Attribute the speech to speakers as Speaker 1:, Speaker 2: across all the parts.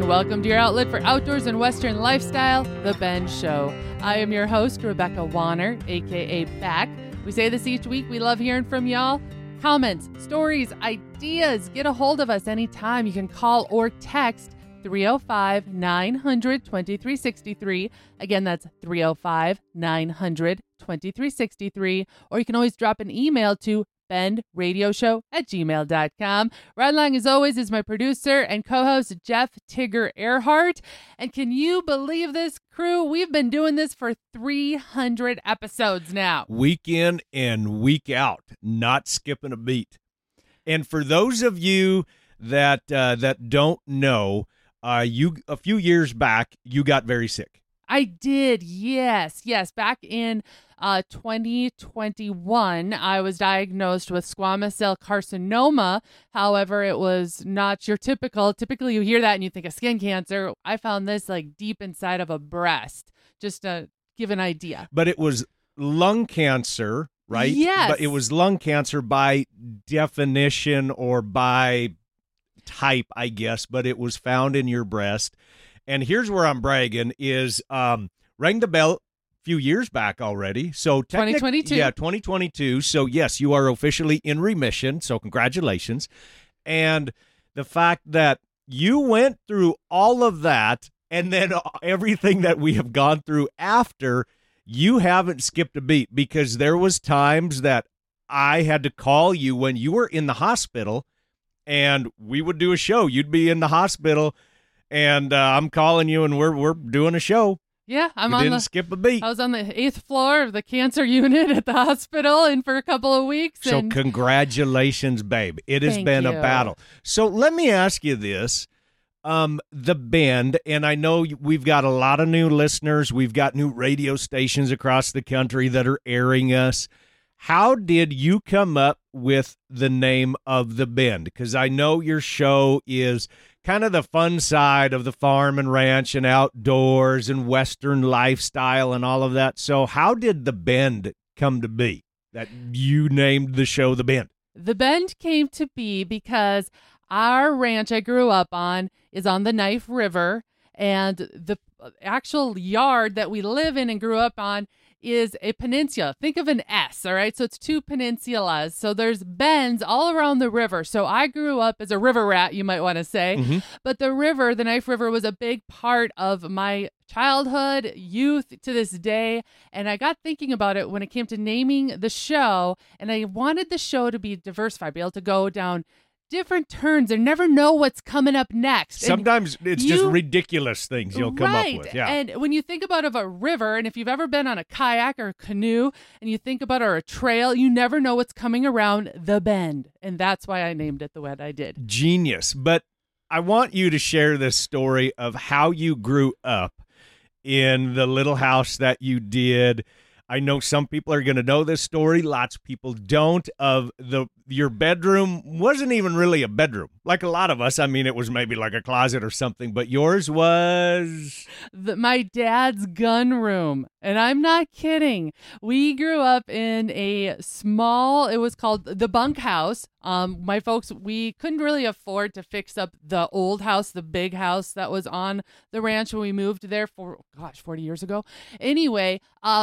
Speaker 1: welcome to your outlet for outdoors and Western lifestyle, The Ben Show. I am your host, Rebecca Warner, a.k.a. Beck. We say this each week. We love hearing from y'all. Comments, stories, ideas. Get a hold of us anytime. You can call or text 305-900-2363. Again, that's 305-900-2363. Or you can always drop an email to bendradioshow@gmail.com. Right along, as always, is my producer and co-host, Jeff Tigger Earhart. And can you believe this, crew? We've been doing this for 300 episodes now.
Speaker 2: Week in and week out, not skipping a beat. And for those of you that don't know, a few years back, you got very sick.
Speaker 1: I did, yes. Back in 2021, I was diagnosed with squamous cell carcinoma. However, it was not your typically you hear that and you think of skin cancer. I found this like deep inside of a breast, just to give an idea.
Speaker 2: But it was lung cancer, right?
Speaker 1: Yes.
Speaker 2: But it was lung cancer by definition or by type, I guess, but it was found in your breast. And here's where I'm bragging is rang the bell a few years back already. So
Speaker 1: 2022.
Speaker 2: Yeah, 2022. So yes, you are officially in remission. So congratulations. And the fact that you went through all of that and then everything that we have gone through after, you haven't skipped a beat, because there was times that I had to call you when you were in the hospital and we would do a show. You'd be in the hospital and I'm calling you and we're doing a show.
Speaker 1: Yeah,
Speaker 2: didn't skip a beat.
Speaker 1: I was on the 8th floor of the cancer unit at the hospital and for a couple of weeks.
Speaker 2: So congratulations, babe. It has been a battle. So let me ask you this. The Bend, and I know we've got a lot of new listeners. We've got new radio stations across the country that are airing us. How did you come up with the name of The Bend? Because I know your show is kind of the fun side of the farm and ranch and outdoors and Western lifestyle and all of that. So how did The Bend come to be that you named the show The Bend?
Speaker 1: The Bend came to be because our ranch I grew up on is on the Knife River, and the actual yard that we live in and grew up on is a peninsula. Think of an S, all right? So it's two peninsulas. So there's bends all around the river. So I grew up as a river rat, you might want to say. Mm-hmm. But the river, the Knife River, was a big part of my childhood, youth to this day. And I got thinking about it when it came to naming the show. And I wanted the show to be diversified, be able to go down different turns and never know what's coming up next.
Speaker 2: Sometimes it's just ridiculous things you'll come up with. Yeah.
Speaker 1: And when you think about a river, and if you've ever been on a kayak or a canoe and you think about a trail, you never know what's coming around the bend. And that's why I named it the way I did.
Speaker 2: Genius. But I want you to share this story of how you grew up in the little house that you did. I know some people are going to know this story. Lots of people don't. Your bedroom wasn't even really a bedroom. Like a lot of us. I mean, it was maybe like a closet or something, but yours was
Speaker 1: my dad's gun room. And I'm not kidding. We grew up in it was called the bunkhouse. My folks, we couldn't really afford to fix up the old house, the big house that was on the ranch when we moved there 40 years ago. Anyway,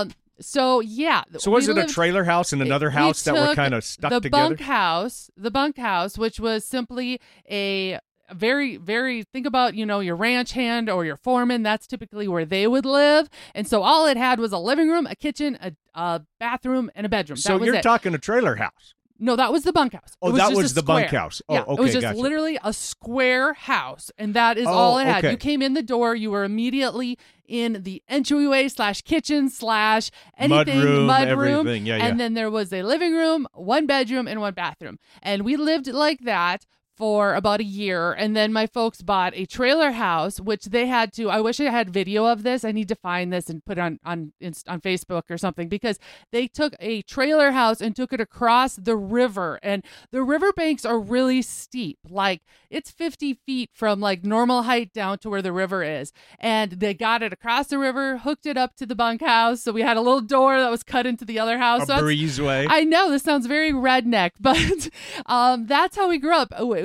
Speaker 1: So was
Speaker 2: it a trailer house and another house that were kind of stuck together?
Speaker 1: The bunkhouse, which was simply a very, very, think about, your ranch hand or your foreman. That's typically where they would live. And so all it had was a living room, a kitchen, a bathroom, and a bedroom.
Speaker 2: So you're talking a trailer house.
Speaker 1: No, that was the bunkhouse.
Speaker 2: Oh, that was the bunkhouse. Oh,
Speaker 1: yeah,
Speaker 2: okay,
Speaker 1: it was just
Speaker 2: gotcha.
Speaker 1: literally a square house, and that is all it had.
Speaker 2: Okay.
Speaker 1: You came in the door, you were immediately in the entryway / kitchen / anything, mud room.
Speaker 2: Everything. Yeah,
Speaker 1: and then there was a living room, one bedroom, and one bathroom. And we lived like that for about a year, and then my folks bought a trailer house, which they had to. I wish I had video of this. I need to find this and put it on Facebook or something, because they took a trailer house and took it across the river, and the river banks are really steep. Like it's 50 feet from like normal height down to where the river is, and they got it across the river, hooked it up to the bunkhouse. So we had a little door that was cut into the other house.
Speaker 2: A breezeway.
Speaker 1: I know this sounds very redneck, but that's how we grew up.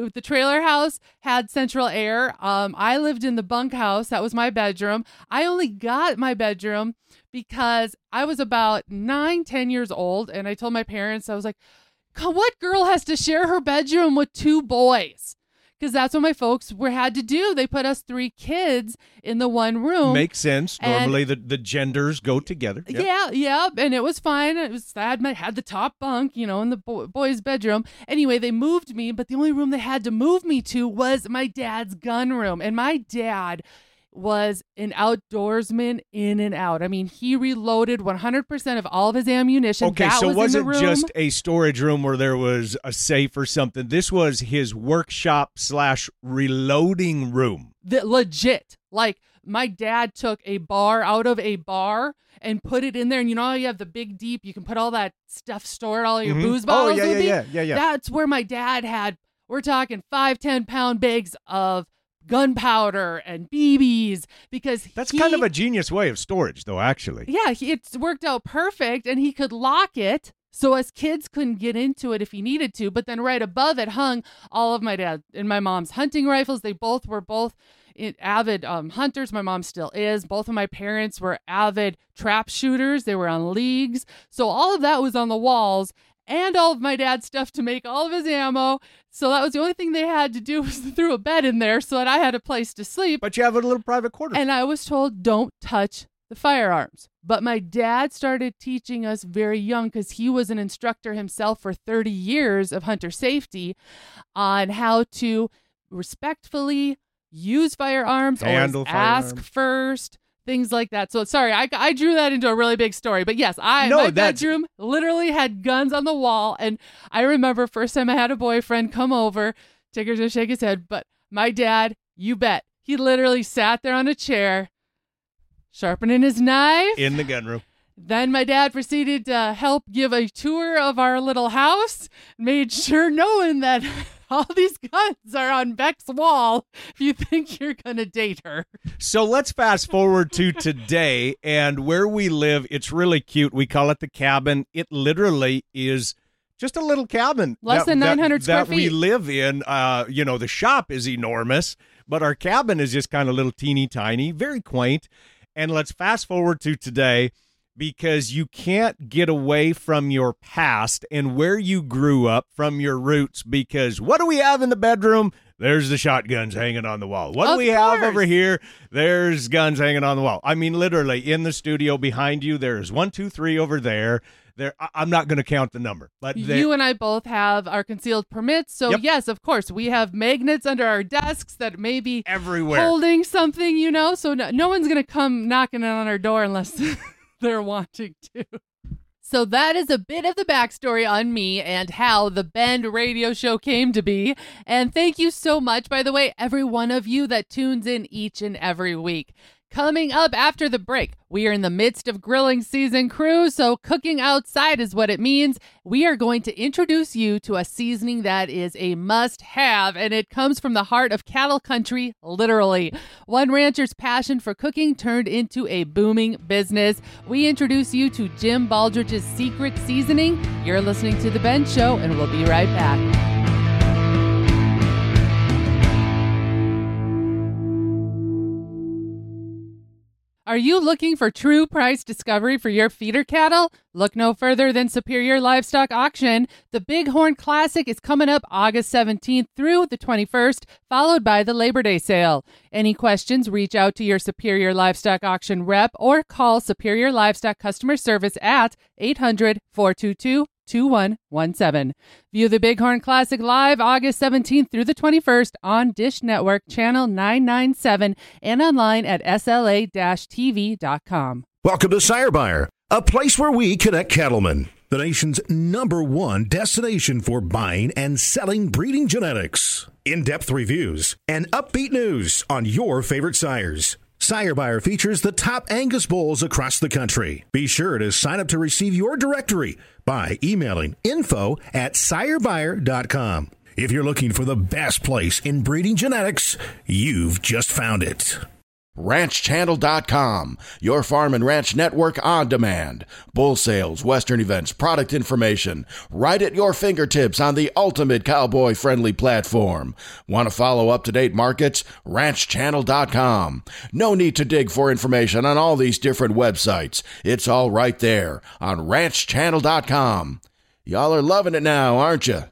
Speaker 1: the trailer house had central air. I lived in the bunkhouse. That was my bedroom. I only got my bedroom because I was about 9-10 years old. And I told my parents, I was like, what girl has to share her bedroom with 2 boys? Because that's what my folks had to do. They put us 3 kids in the one room.
Speaker 2: Makes sense. Normally the genders go together. Yep.
Speaker 1: Yeah. And it was fine. I had the top bunk, in the boys' bedroom. Anyway, they moved me, but the only room they had to move me to was my dad's gun room. And my dad was an outdoorsman in and out. I mean, he reloaded 100% of all of his ammunition.
Speaker 2: Okay, so it wasn't just a storage room where there was a safe or something. This was his workshop / reloading room.
Speaker 1: Legit. Like, my dad took a bar out of a bar and put it in there. And you know how you have the big deep, you can put all that stuff stored, all your booze bottles.
Speaker 2: Oh, yeah.
Speaker 1: That's where my dad had, we're talking 5-10 pound bags of gunpowder and BBs, because
Speaker 2: that's kind of a genius way of storage, though, actually.
Speaker 1: Yeah, it's worked out perfect, and he could lock it so us kids couldn't get into it if he needed to. But then right above it hung all of my dad and my mom's hunting rifles. They were both avid hunters. My mom still is. Both of my parents were avid trap shooters. They were on leagues. So all of that was on the walls, and all of my dad's stuff to make all of his ammo. So that was the only thing they had to do, was throw a bed in there so that I had a place to sleep.
Speaker 2: But you have a little private quarters.
Speaker 1: And I was told, don't touch the firearms. But my dad started teaching us very young, because he was an instructor himself for 30 years of hunter safety, on how to respectfully use firearms,
Speaker 2: handle
Speaker 1: ask first. Things like that. So sorry, I drew that into a really big story. But yes, my bedroom literally had guns on the wall. And I remember first time I had a boyfriend come over, Tigger's gonna shake his head, but my dad, you bet, he literally sat there on a chair, sharpening his knife.
Speaker 2: In the gun room.
Speaker 1: Then my dad proceeded to help give a tour of our little house, made sure knowing that all these guns are on Beck's wall if you think you're going to date her.
Speaker 2: So let's fast forward to today, and where we live, it's really cute. We call it the cabin. It literally is just a little cabin.
Speaker 1: Less than 900 square feet.
Speaker 2: That we live in. The shop is enormous, but our cabin is just kind of little teeny tiny, very quaint. And let's fast forward to today, because you can't get away from your past and where you grew up, from your roots, because what do we have in the bedroom? There's the shotguns hanging on the wall. What do we have over here? There's guns hanging on the wall. I mean, literally, in the studio behind you, there's 1, 2, 3 over there. I'm not going to count the number. But
Speaker 1: you and I both have our concealed permits. So, Yes, of course, we have magnets under our desks that may be
Speaker 2: everywhere
Speaker 1: holding something, so no one's going to come knocking on our door unless they're wanting to. So that is a bit of the backstory on me and how the Bend radio show came to be. And thank you so much, by the way, every one of you that tunes in each and every week. Coming up after the break, we are in the midst of grilling season, crew, so cooking outside is what it means. We are going to introduce you to a seasoning that is a must-have, and it comes from the heart of cattle country, literally. One rancher's passion for cooking turned into a booming business. We introduce you to Jim Baldridge's secret seasoning. You're listening to The Ben Show, and we'll be right back. Are you looking for true price discovery for your feeder cattle? Look no further than Superior Livestock Auction. The Bighorn Classic is coming up August 17th through the 21st, followed by the Labor Day sale. Any questions, reach out to your Superior Livestock Auction rep or call Superior Livestock Customer Service at 800-422-2117. View the Bighorn Classic live August 17th through the 21st on Dish Network Channel 997 and online at sla-tv.com.
Speaker 3: Welcome to Sire Buyer, a place where we connect cattlemen. The nation's #1 destination for buying and selling breeding genetics. In-depth reviews and upbeat news on your favorite sires. Sire Buyer features the top Angus bulls across the country. Be sure to sign up to receive your directory by emailing info@sirebuyer.com. If you're looking for the best place in breeding genetics, you've just found it. RanchChannel.com, your farm and ranch network on demand. Bull sales, Western events, product information, right at your fingertips on the ultimate cowboy-friendly platform. Want to follow up-to-date markets? RanchChannel.com. No need to dig for information on all these different websites. It's all right there on RanchChannel.com. Y'all are loving it now, aren't you?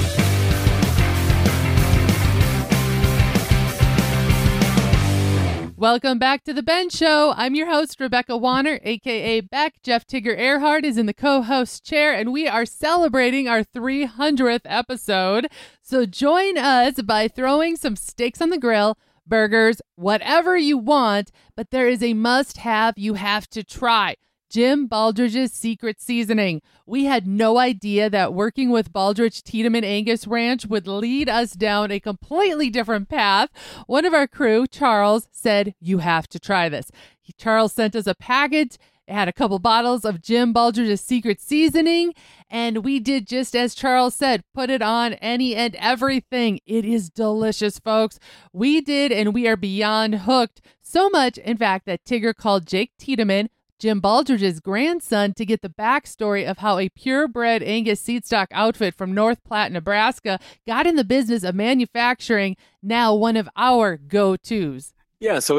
Speaker 1: Welcome back to The Ben Show. I'm your host, Rebecca Warner, a.k.a. Beck. Jeff Tigger Earhart is in the co-host chair, and we are celebrating our 300th episode. So join us by throwing some steaks on the grill, burgers, whatever you want, but there is a must-have you have to try. Jim Baldridge's Secret Seasoning. We had no idea that working with Baldridge Tiedemann Angus Ranch would lead us down a completely different path. One of our crew, Charles, said, "You have to try this." Charles sent us a package. It had a couple bottles of Jim Baldridge's Secret Seasoning, and we did just as Charles said, put it on any and everything. It is delicious, folks. We did, and we are beyond hooked. So much, in fact, that Tigger called Jake Tiedemann, Jim Baldridge's grandson, to get the backstory of how a purebred Angus seed stock outfit from North Platte, Nebraska, got in the business of manufacturing, now one of our go-tos.
Speaker 4: Yeah, so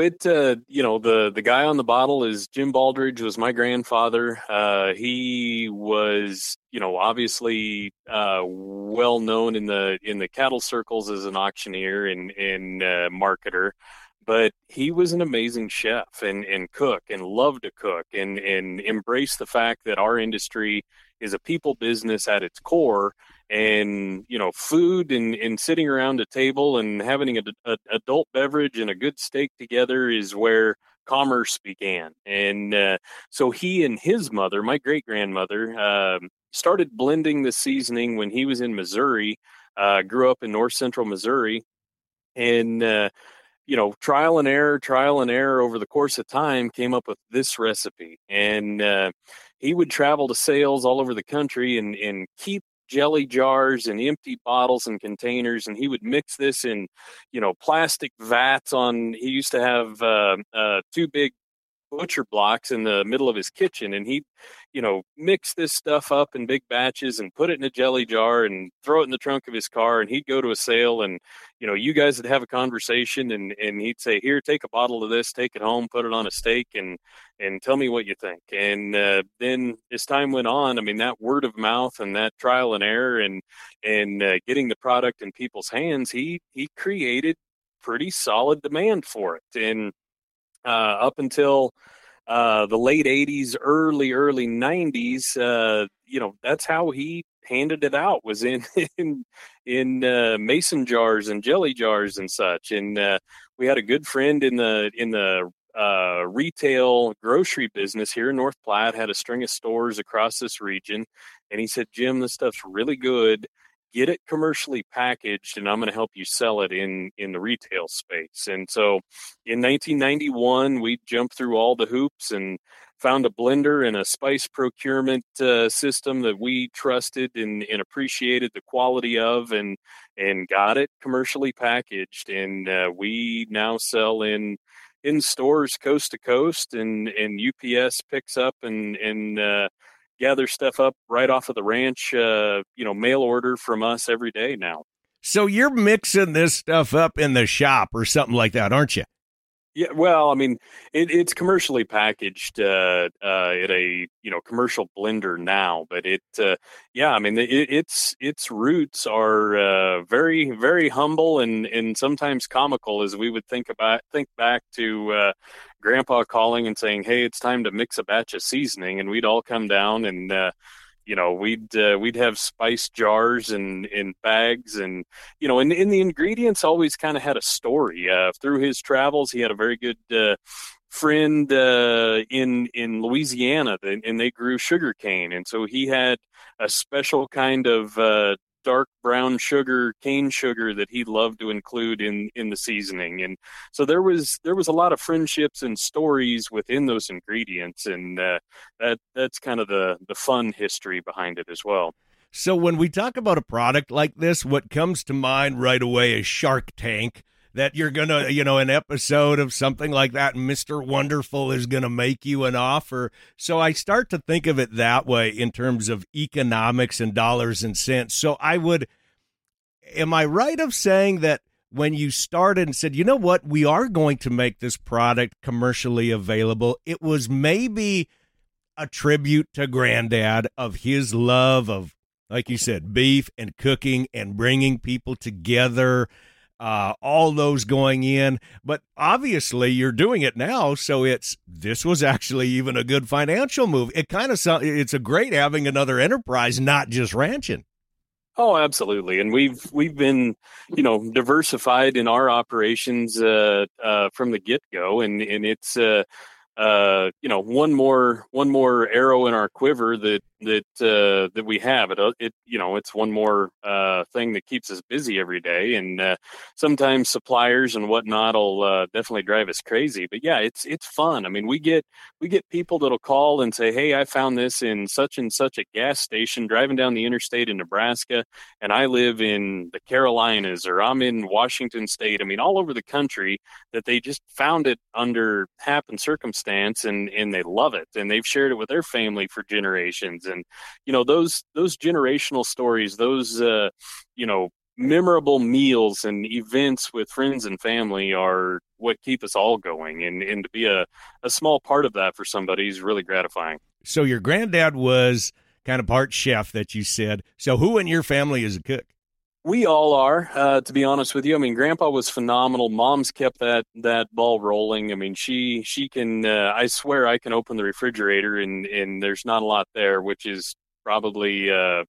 Speaker 4: the guy on the bottle is Jim Baldridge, was my grandfather. He was, obviously well known in the cattle circles as an auctioneer and marketer. But he was an amazing chef and cook and loved to cook and embraced the fact that our industry is a people business at its core. And, food and sitting around a table and having an adult beverage and a good steak together is where commerce began. And so he and his mother, my great-grandmother, started blending the seasoning when he was in Missouri, grew up in north central Missouri. And trial and error over the course of time came up with this recipe. And he would travel to sales all over the country and keep jelly jars and empty bottles and containers. And he would mix this in, plastic vats he used to have two big butcher blocks in the middle of his kitchen. And he'd, mix this stuff up in big batches and put it in a jelly jar and throw it in the trunk of his car. And he'd go to a sale and, you guys would have a conversation and he'd say, "Here, take a bottle of this, take it home, put it on a steak and tell me what you think." And then as time went on, that word of mouth and that trial and error and getting the product in people's hands, he created pretty solid demand for it. And up until the late 80s, early 90s, that's how he handed it out, was in mason jars and jelly jars and such. And we had a good friend in the retail grocery business here in North Platte, had a string of stores across this region. And he said, "Jim, this stuff's really good. Get it commercially packaged, and I'm going to help you sell it in the retail space." And so in 1991, we jumped through all the hoops and found a blender and a spice procurement system that we trusted and appreciated the quality of and got it commercially packaged. And we now sell in stores coast to coast, and UPS picks up and gather stuff up right off of the ranch, mail order from us every day now.
Speaker 2: So you're mixing this stuff up in the shop or something like that, aren't you?
Speaker 4: Yeah, well, it's commercially packaged at a commercial blender now, but its roots are very, very humble and sometimes comical, as we would think back to Grandpa calling and saying, "Hey, it's time to mix a batch of seasoning," and we'd all come down and we'd have spice jars and bags and the ingredients always kind of had a story. Through his travels, he had a very good friend in Louisiana, and they grew sugar cane, and so he had a special kind of dark brown sugar, cane sugar, that he loved to include in the seasoning. And so there was a lot of friendships and stories within those ingredients, and that's kind of the fun history behind it as well.
Speaker 2: So when we talk about a product like this, what comes to mind right away is Shark Tank. that you're going to, an episode of something like that, Mr. Wonderful is going to make you an offer. So I start to think of it that way in terms of economics and dollars and cents. So am I right of saying that when you started and said, you know what, we are going to make this product commercially available, it was maybe a tribute to Granddad of his love of, like you said, beef and cooking and bringing people together, all those going in. But obviously you're doing it now, so this was actually even a good financial move. It's a great having another enterprise, not just ranching.
Speaker 4: Oh, absolutely. And we've been, diversified in our operations from the get-go, and it's one more arrow in our quiver that we have. It's one more thing that keeps us busy every day. And sometimes suppliers and whatnot will definitely drive us crazy. But yeah, it's fun. I mean, we get people that'll call and say, "Hey, I found this in such and such a gas station driving down the interstate in Nebraska, and I live in the Carolinas, or I'm in Washington State." I mean, all over the country, that they just found it under happen circumstance, and they love it, and they've shared it with their family for generations. And those generational stories, those memorable meals and events with friends and family are what keep us all going, and to be a small part of that for somebody is really gratifying.
Speaker 2: So your granddad was kind of part chef, that you said. So who in your family is a cook?
Speaker 4: We all are, to be honest with you. I mean, Grandpa was phenomenal. Mom's kept that ball rolling. I mean, she can, I swear I can open the refrigerator and there's not a lot there, which is probably a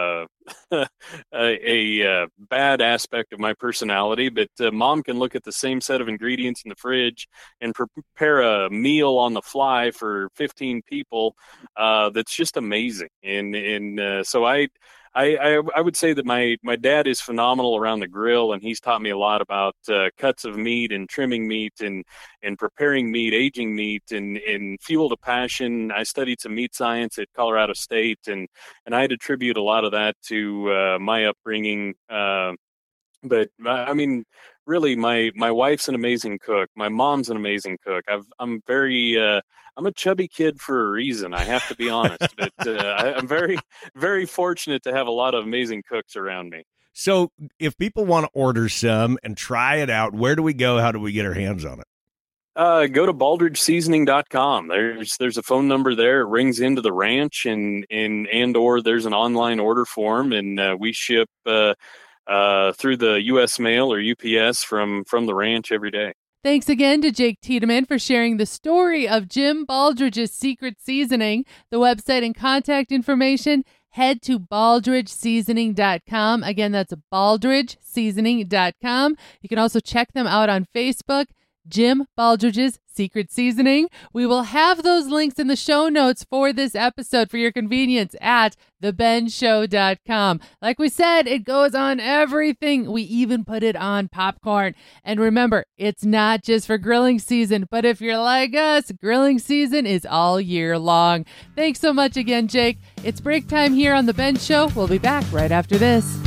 Speaker 4: bad aspect of my personality. But Mom can look at the same set of ingredients in the fridge and prepare a meal on the fly for 15 people. That's just amazing. And so I would say that my dad is phenomenal around the grill, and he's taught me a lot about cuts of meat and trimming meat and preparing meat, aging meat, and fuel to passion. I studied some meat science at Colorado State, and I attribute a lot of that to my upbringing. But I mean, really, my wife's an amazing cook. My mom's an amazing cook. I'm a chubby kid for a reason. I have to be honest, but I'm very, very fortunate to have a lot of amazing cooks around me.
Speaker 2: So if people want to order some and try it out, where do we go? How do we get our hands on it?
Speaker 4: Go to baldridgeseasoning.com. There's a phone number there. It rings into the ranch, or there's an online order form, and we ship through the U.S. mail or UPS from the ranch every day.
Speaker 1: Thanks again to Jake Tiedemann for sharing the story of Jim Baldridge's secret seasoning. The website and contact information, head to baldridgeseasoning.com. Again, that's baldridgeseasoning.com. You can also check them out on Facebook, Jim Baldridge's Secret Seasoning. We will have those links in the show notes for this episode for your convenience at thebenshow.com. Like we said, it goes on everything. We even put it on popcorn. And remember, it's not just for grilling season, but if you're like us, grilling season is all year long. Thanks so much again, Jake. It's break time here on The Ben Show. We'll be back right after this.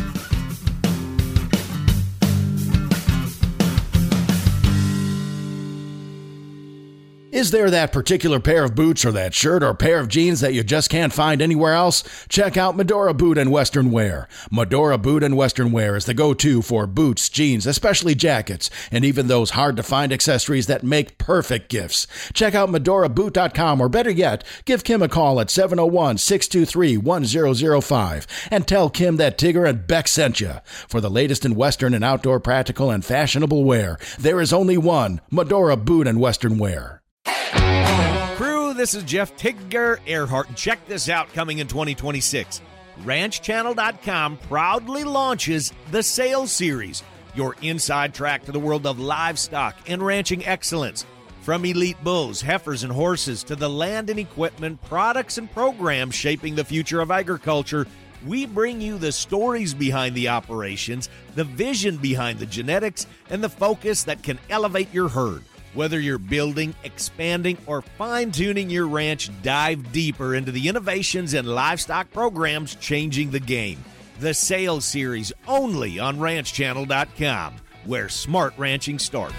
Speaker 3: Is there that particular pair of boots or that shirt or pair of jeans that you just can't find anywhere else? Check out Medora Boot and Western Wear. Medora Boot and Western Wear is the go-to for boots, jeans, especially jackets, and even those hard-to-find accessories that make perfect gifts. Check out MedoraBoot.com, or better yet, give Kim a call at 701-623-1005 and tell Kim that Tigger and Beck sent you. For the latest in Western and outdoor practical and fashionable wear, there is only one, Medora Boot and Western Wear.
Speaker 2: Crew, this is Jeff Tigger Earhart, and check this out coming in 2026. RanchChannel.com proudly launches the Sales Series, your inside track to the world of livestock and ranching excellence. From elite bulls, heifers, and horses to the land and equipment, products, and programs shaping the future of agriculture, we bring you the stories behind the operations, the vision behind the genetics, and the focus that can elevate your herd. Whether you're building, expanding, or fine-tuning your ranch, dive deeper into the innovations and livestock programs changing the game. The Sales Series, only on RanchChannel.com. where smart ranching starts.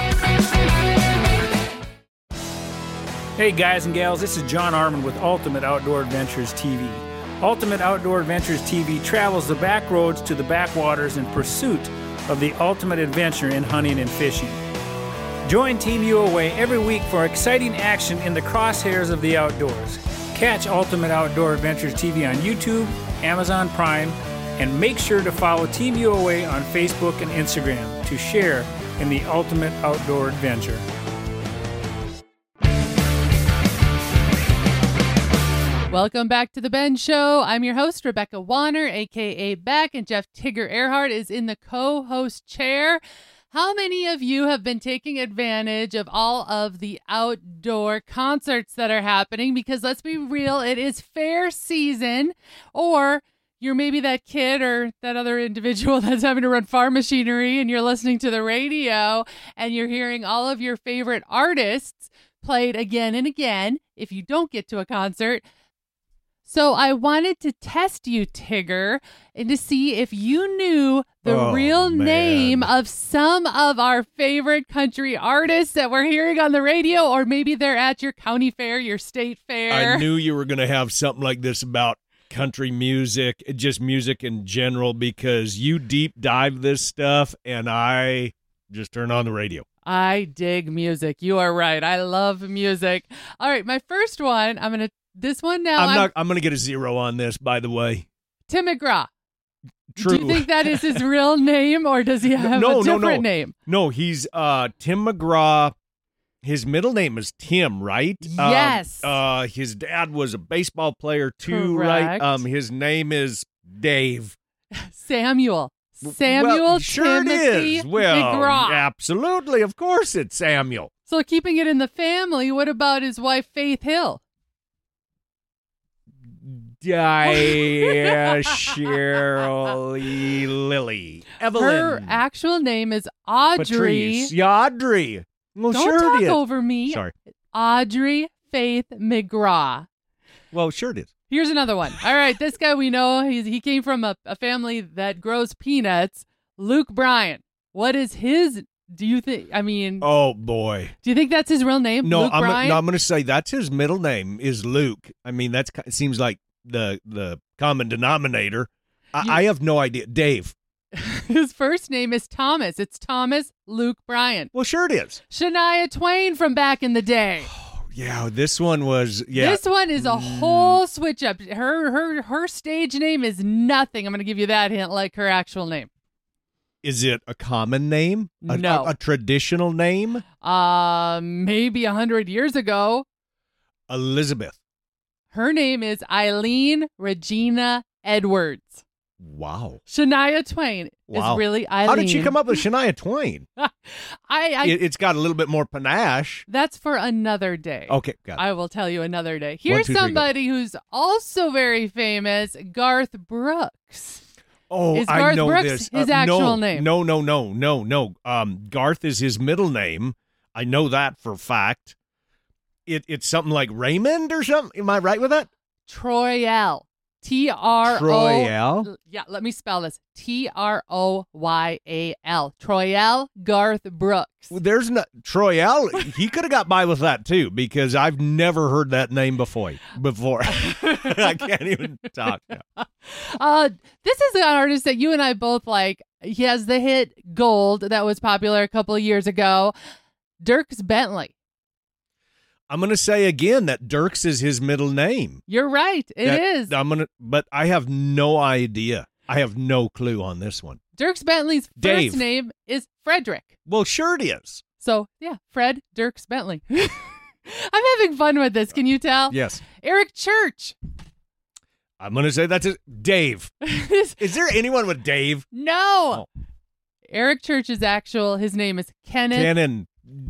Speaker 5: Hey guys and gals, this is John Arman with Ultimate Outdoor Adventures TV. Ultimate Outdoor Adventures TV travels the back roads to the backwaters in pursuit of the ultimate adventure in hunting and fishing. Join Team UOA every week for exciting action in the crosshairs of the outdoors. Catch Ultimate Outdoor Adventures TV on YouTube, Amazon Prime, and make sure to follow Team UOA on Facebook and Instagram to share in the ultimate outdoor adventure.
Speaker 1: Welcome back to The Ben Show. I'm your host, Rebecca Warner, a.k.a. Beck, and Jeff Tigger Earhart is in the co-host chair. How many of you have been taking advantage of all of the outdoor concerts that are happening? Because let's be real, it is fair season. Or you're maybe that kid or that other individual that's having to run farm machinery and you're listening to the radio and you're hearing all of your favorite artists played again and again if you don't get to a concert. So I wanted to test you, Tigger, and to see if you knew the real name of some of our favorite country artists that we're hearing on the radio, or maybe they're at your county fair, your state fair.
Speaker 2: I knew you were going to have something like this about country music, just music in general, because you deep dive this stuff, and I just turn on the radio.
Speaker 1: I dig music. You are right. I love music. All right, my first one, I'm going to get
Speaker 2: a 0 on this, by the way.
Speaker 1: Tim McGraw.
Speaker 2: True.
Speaker 1: Do you think that is his real name, or does he have a different name?
Speaker 2: No, he's Tim McGraw. His middle name is Tim, right?
Speaker 1: Yes.
Speaker 2: His dad was a baseball player too,
Speaker 1: correct.
Speaker 2: Right? His name is Dave.
Speaker 1: Samuel.
Speaker 2: Sure it is. Well,
Speaker 1: McGraw.
Speaker 2: Absolutely. Of course it's Samuel.
Speaker 1: So keeping it in the family, what about his wife, Faith Hill?
Speaker 2: Cheryl Lily. Evelyn.
Speaker 1: Her actual name is Audrey.
Speaker 2: Patrice. Yeah, Audrey. Well,
Speaker 1: Don't
Speaker 2: sure
Speaker 1: talk
Speaker 2: it is.
Speaker 1: over me.
Speaker 2: Sorry.
Speaker 1: Audrey Faith McGraw.
Speaker 2: Well, sure it is.
Speaker 1: Here's another one. All right, this guy we know, he came from a family that grows peanuts. Luke Bryan. What is his, do you think,
Speaker 2: oh, boy.
Speaker 1: Do you think that's his real name,
Speaker 2: No,
Speaker 1: Luke Bryan?
Speaker 2: I'm going to say that's his middle name is Luke. It seems like the common denominator. I have no idea. Dave.
Speaker 1: His first name is Thomas. It's Thomas Luke Bryan.
Speaker 2: Well, sure it is.
Speaker 1: Shania Twain from back in the day.
Speaker 2: Yeah, this one was,
Speaker 1: This one is a whole switch up. Her stage name is nothing. I'm going to give you that hint, like her actual name.
Speaker 2: Is it a common name?
Speaker 1: No.
Speaker 2: A traditional name?
Speaker 1: Maybe 100 years ago.
Speaker 2: Elizabeth.
Speaker 1: Her name is Eileen Regina Edwards.
Speaker 2: Wow.
Speaker 1: Shania Twain is really Eileen.
Speaker 2: How did she come up with Shania Twain? It's got a little bit more panache.
Speaker 1: That's for another day.
Speaker 2: Okay, got it.
Speaker 1: I will tell you another day. Here's somebody who's also very famous, Garth Brooks.
Speaker 2: Oh,
Speaker 1: is Garth
Speaker 2: I know
Speaker 1: Brooks
Speaker 2: this.
Speaker 1: his actual name?
Speaker 2: No. Garth is his middle name. I know that for a fact. It's something like Raymond or something. Am I right with that?
Speaker 1: Troyell. T-R-O.
Speaker 2: Troyell?
Speaker 1: Yeah, let me spell this. Troyal. Troyell Garth Brooks.
Speaker 2: Well, there's no Troyell. He could have got by with that too, because I've never heard that name before. I can't even talk now.
Speaker 1: This is an artist that you and I both like. He has the hit Gold that was popular a couple of years ago. Dierks Bentley.
Speaker 2: I'm going to say again that Dierks is his middle name.
Speaker 1: You're right. It is.
Speaker 2: But I have no idea. I have no clue on this one.
Speaker 1: Dierks Bentley's first name is Frederick.
Speaker 2: Well, sure it is.
Speaker 1: So, yeah, Fred Dierks Bentley. I'm having fun with this. Can you tell?
Speaker 2: Yes.
Speaker 1: Eric Church.
Speaker 2: I'm going to say that's Dave. Is there anyone with Dave?
Speaker 1: No. Oh. Eric Church's his name is Kenneth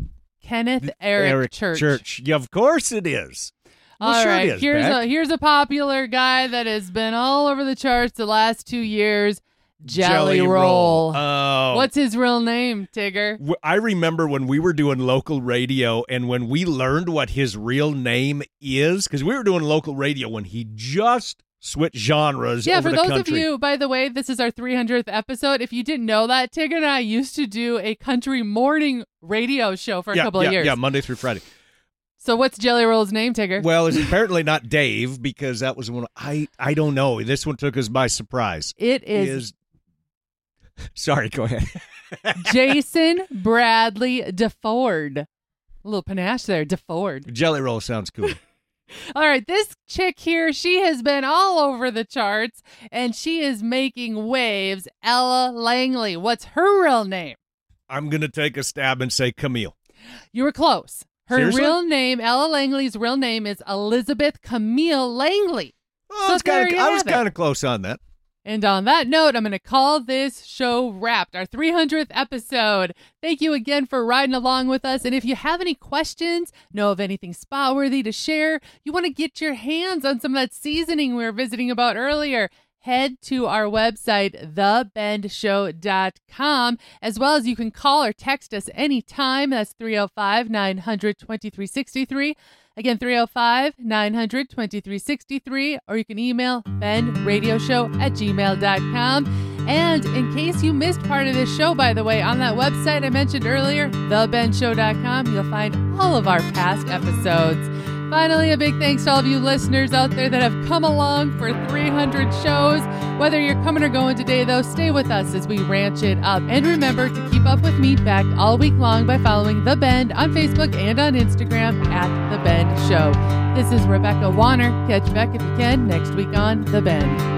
Speaker 1: Eric Church.
Speaker 2: Yeah, of course it is. Well,
Speaker 1: all
Speaker 2: sure
Speaker 1: right,
Speaker 2: it is,
Speaker 1: here's a popular guy that has been all over the charts the last 2 years. Jelly Roll.
Speaker 2: Oh.
Speaker 1: What's his real name, Tigger?
Speaker 2: I remember when we were doing local radio and when we learned what his real name is, because we were doing local radio when he just switch genres.
Speaker 1: Yeah,
Speaker 2: over
Speaker 1: for
Speaker 2: the
Speaker 1: those
Speaker 2: country.
Speaker 1: of you, by the way, this is our 300th episode. If you didn't know that, Tigger and I used to do a country morning radio show for a couple of years.
Speaker 2: Yeah, Monday through Friday.
Speaker 1: So what's Jelly Roll's name, Tigger?
Speaker 2: Well, it's apparently not Dave, because that was one. I don't know. This one took us by surprise.
Speaker 1: It is
Speaker 2: Sorry, go ahead.
Speaker 1: Jason Bradley DeFord. A little panache there, DeFord.
Speaker 2: Jelly Roll sounds cool.
Speaker 1: All right, this chick here, she has been all over the charts, and she is making waves. Ella Langley. What's her real name?
Speaker 2: I'm going to take a stab and say Camille.
Speaker 1: You were close. Her
Speaker 2: Seriously?
Speaker 1: real name, Ella Langley's real name is Elizabeth Camille Langley.
Speaker 2: Oh,
Speaker 1: So there you
Speaker 2: I was
Speaker 1: have it.
Speaker 2: kind of close on that.
Speaker 1: And on that note, I'm going to call this show wrapped, our 300th episode. Thank you again for riding along with us. And if you have any questions, know of anything spot-worthy to share, you want to get your hands on some of that seasoning we were visiting about earlier, head to our website, thebendshow.com, as well as you can call or text us anytime. That's 305-900-2363. Again, 305-900-2363, or you can email benradioshow@gmail.com. And in case you missed part of this show, by the way, on that website I mentioned earlier, thebendshow.com, you'll find all of our past episodes. Finally, a big thanks to all of you listeners out there that have come along for 300 shows. Whether you're coming or going today, though, stay with us as we ranch it up. And remember to keep up with me back all week long by following The Bend on Facebook and on Instagram @The Bend Show. This is Rebecca Warner. Catch Beck if you can next week on The Bend.